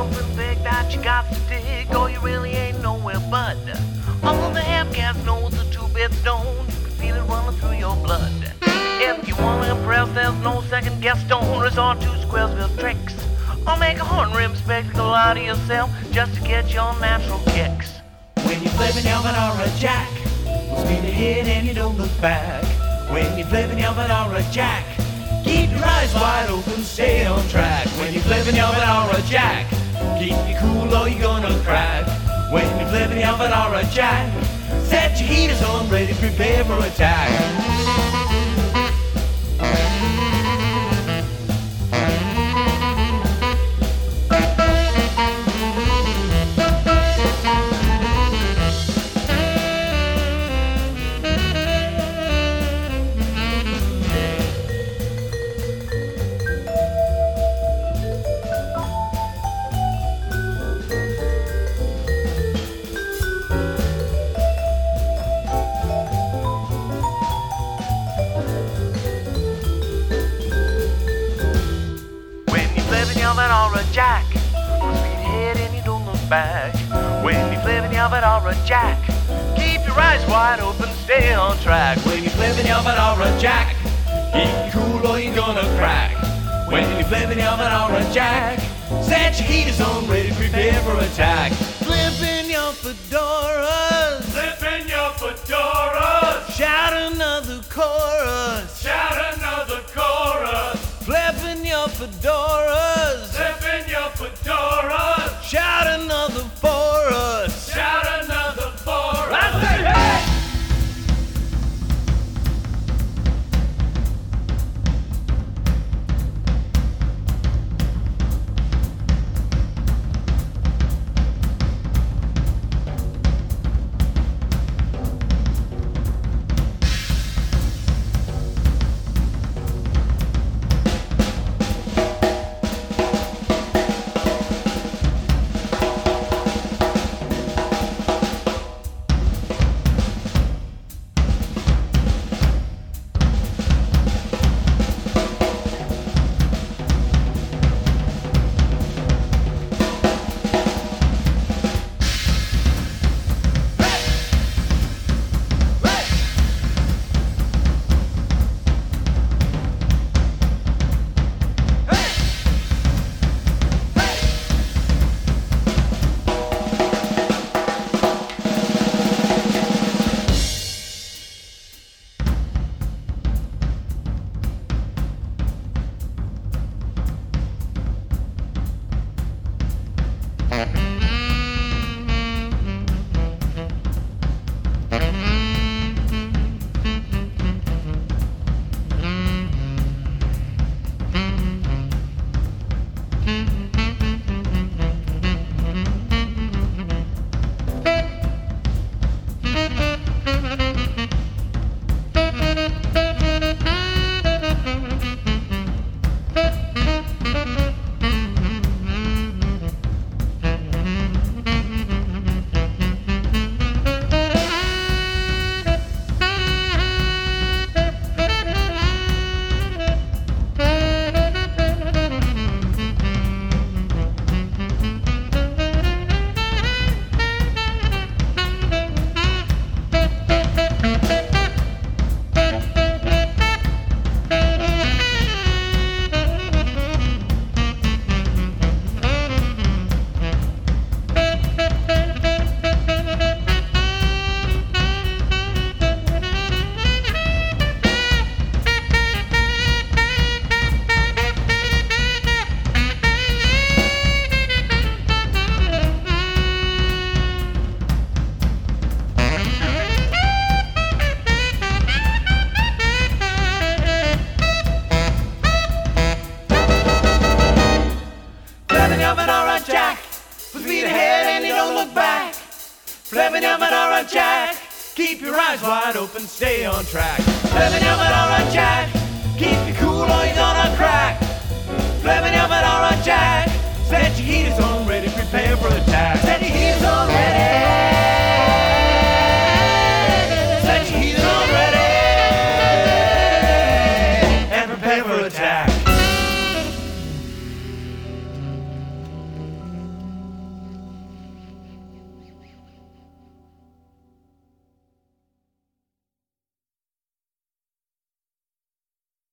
something big that you got to dig, or you really ain't nowhere but. All the half gas knows the two-bit stone, you can feel it running through your blood. If you wanna impress, there's no second guess, don't resort to Squaresville tricks, or make a horn rim spectacle out of yourself just to get your natural kicks. When you're flipping your Venora Jack, speed ahead and you don't look back. When you're flipping your Venora Jack, keep your eyes wide open, stay on track. When you're flipping your Venora Jack, keep you cool or you're gonna crack. When you're flipping your Venora Jack, set your heaters on, ready, prepare for attack. Jack, speed ahead and you don't look back. When you're flipping your Venora Jack, keep your eyes wide open, stay on track. When you're flipping your Venora Jack, keep you cool or you're gonna crack. When you're flipping your Venora Jack, set your heaters on, ready, prepare for attack. Flipping your fedoras, flipping your fedoras, shout another chorus, shout another chorus. Flipping your fedoras, flipping your fedoras, shout another for us, shout another for us. I say hey! Flipping your Venora Jack, keep your eyes wide open, stay on track. Flipping your Venora Jack, keep you cool or you're gonna crack. Flipping your Venora Jack, set your heaters on, ready